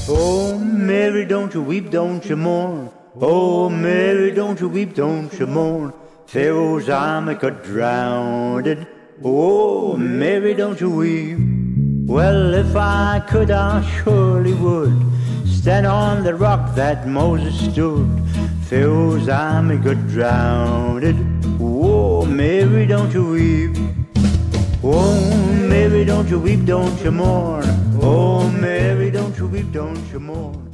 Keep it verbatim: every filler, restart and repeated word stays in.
Oh, Mary, don't you weep, don't you mourn. Oh, Mary, don't you weep, don't you mourn. Pharaoh's army got drowned. Oh, Mary, don't you weep. Well, if I could, I surely would stand on the rock that Moses stood. Pharaoh's army got drowned. Oh, Mary, don't you weep. Oh, Mary, don't you weep, don't you mourn. Oh, Mary, don't you weep, don't you mourn.